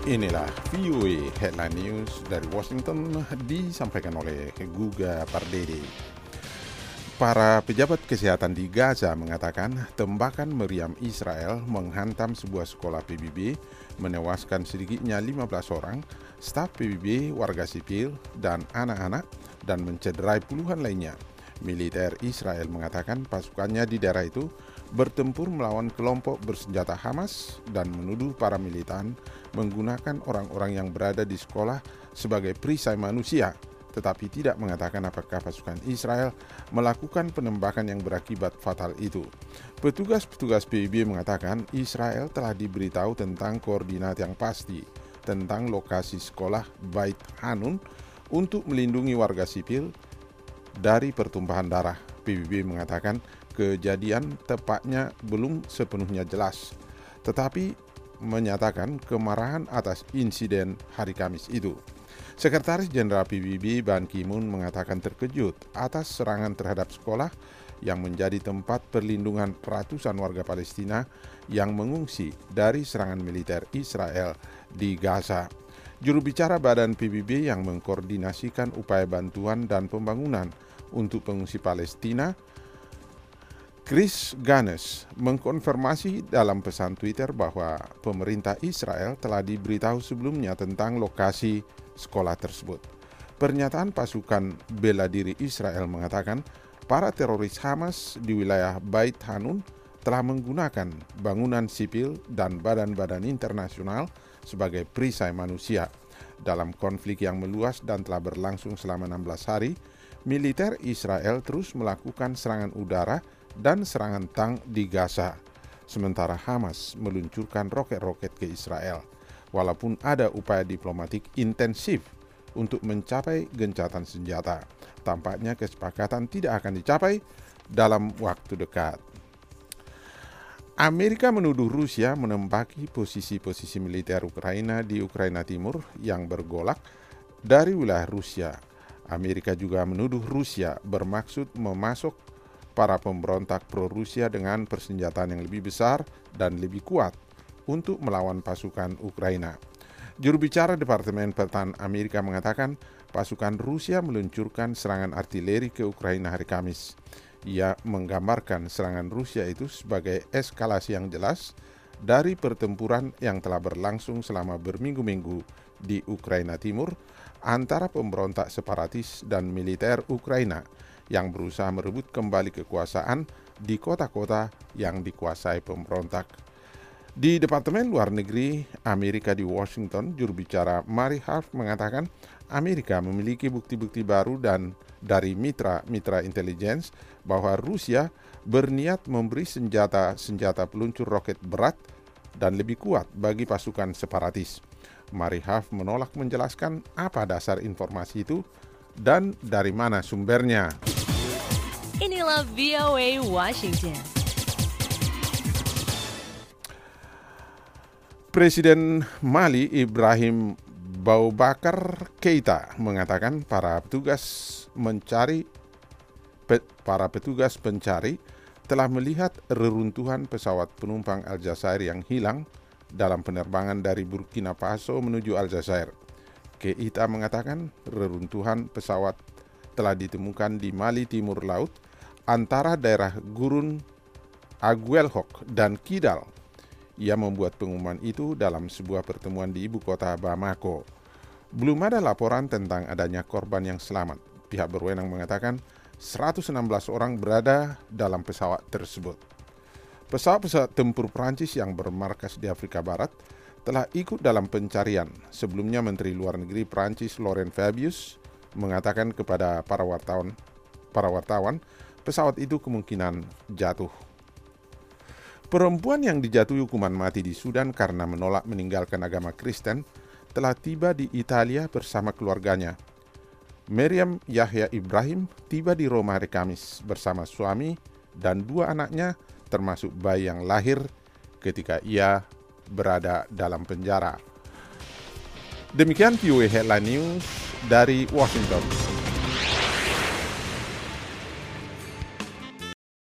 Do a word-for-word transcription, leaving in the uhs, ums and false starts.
Inilah V O A Headline News dari Washington disampaikan oleh Guga Pardede. Para pejabat kesehatan di Gaza mengatakan tembakan meriam Israel menghantam sebuah sekolah P B B, menewaskan sedikitnya lima belas orang, staf P B B, warga sipil, dan anak-anak, dan mencederai puluhan lainnya. Militer Israel mengatakan pasukannya di daerah itu bertempur melawan kelompok bersenjata Hamas dan menuduh para militan menggunakan orang-orang yang berada di sekolah sebagai perisai manusia, tetapi tidak mengatakan apakah pasukan Israel melakukan penembakan yang berakibat fatal itu. Petugas-petugas P B B mengatakan Israel telah diberitahu tentang koordinat yang pasti tentang lokasi sekolah Beit Hanun untuk melindungi warga sipil dari pertumpahan darah. P B B mengatakan kejadian tepatnya belum sepenuhnya jelas, tetapi menyatakan kemarahan atas insiden hari Kamis itu. Sekretaris Jenderal P B B Ban Ki-moon mengatakan terkejut atas serangan terhadap sekolah yang menjadi tempat perlindungan ratusan warga Palestina yang mengungsi dari serangan militer Israel di Gaza. Juru bicara Badan P B B yang mengkoordinasikan upaya bantuan dan pembangunan untuk pengungsi Palestina, Chris Ganes, mengkonfirmasi dalam pesan Twitter bahwa pemerintah Israel telah diberitahu sebelumnya tentang lokasi sekolah tersebut. Pernyataan pasukan bela diri Israel mengatakan para teroris Hamas di wilayah Beit Hanun telah menggunakan bangunan sipil dan badan-badan internasional sebagai perisai manusia. Dalam konflik yang meluas dan telah berlangsung selama enam belas hari, militer Israel terus melakukan serangan udara dan serangan tank di Gaza, sementara Hamas meluncurkan roket-roket ke Israel. Walaupun ada upaya diplomatik intensif untuk mencapai gencatan senjata, tampaknya kesepakatan tidak akan dicapai dalam waktu dekat. Amerika menuduh Rusia menempati posisi-posisi militer Ukraina di Ukraina Timur yang bergolak dari wilayah Rusia. Amerika juga menuduh Rusia bermaksud memasok para pemberontak pro-Rusia dengan persenjataan yang lebih besar dan lebih kuat untuk melawan pasukan Ukraina. Juru bicara Departemen Pertahanan Amerika mengatakan pasukan Rusia meluncurkan serangan artileri ke Ukraina hari Kamis. Ia menggambarkan serangan Rusia itu sebagai eskalasi yang jelas dari pertempuran yang telah berlangsung selama berminggu-minggu di Ukraina Timur antara pemberontak separatis dan militer Ukraina yang berusaha merebut kembali kekuasaan di kota-kota yang dikuasai pemberontak. Di Departemen Luar Negeri Amerika di Washington, juru bicara Mary Harf mengatakan Amerika memiliki bukti-bukti baru dan dari mitra-mitra intelijen bahwa Rusia berniat memberi senjata-senjata peluncur roket berat dan lebih kuat bagi pasukan separatis. Mary Harf menolak menjelaskan apa dasar informasi itu dan dari mana sumbernya. Inilah V O A Washington. Presiden Mali Ibrahim Boubacar Keïta mengatakan para petugas mencari pe, para petugas pencari telah melihat reruntuhan pesawat penumpang Aljazair yang hilang dalam penerbangan dari Burkina Faso menuju Aljazair. Keïta mengatakan reruntuhan pesawat telah ditemukan di Mali Timur Laut antara daerah Gurun Aguelhok dan Kidal. Ia membuat pengumuman itu dalam sebuah pertemuan di ibu kota Bamako. Belum ada laporan tentang adanya korban yang selamat. Pihak berwenang mengatakan seratus enam belas orang berada dalam pesawat tersebut. Pesawat-pesawat tempur Prancis yang bermarkas di Afrika Barat telah ikut dalam pencarian. Sebelumnya Menteri Luar Negeri Prancis Laurent Fabius mengatakan kepada para wartawan, para wartawan pesawat itu kemungkinan jatuh. Perempuan yang dijatuhi hukuman mati di Sudan karena menolak meninggalkan agama Kristen telah tiba di Italia bersama keluarganya. Meriam Yahya Ibrahim tiba di Roma hari Kamis bersama suami dan dua anaknya, termasuk bayi yang lahir ketika ia berada dalam penjara. Demikian V O A Headline News dari Washington.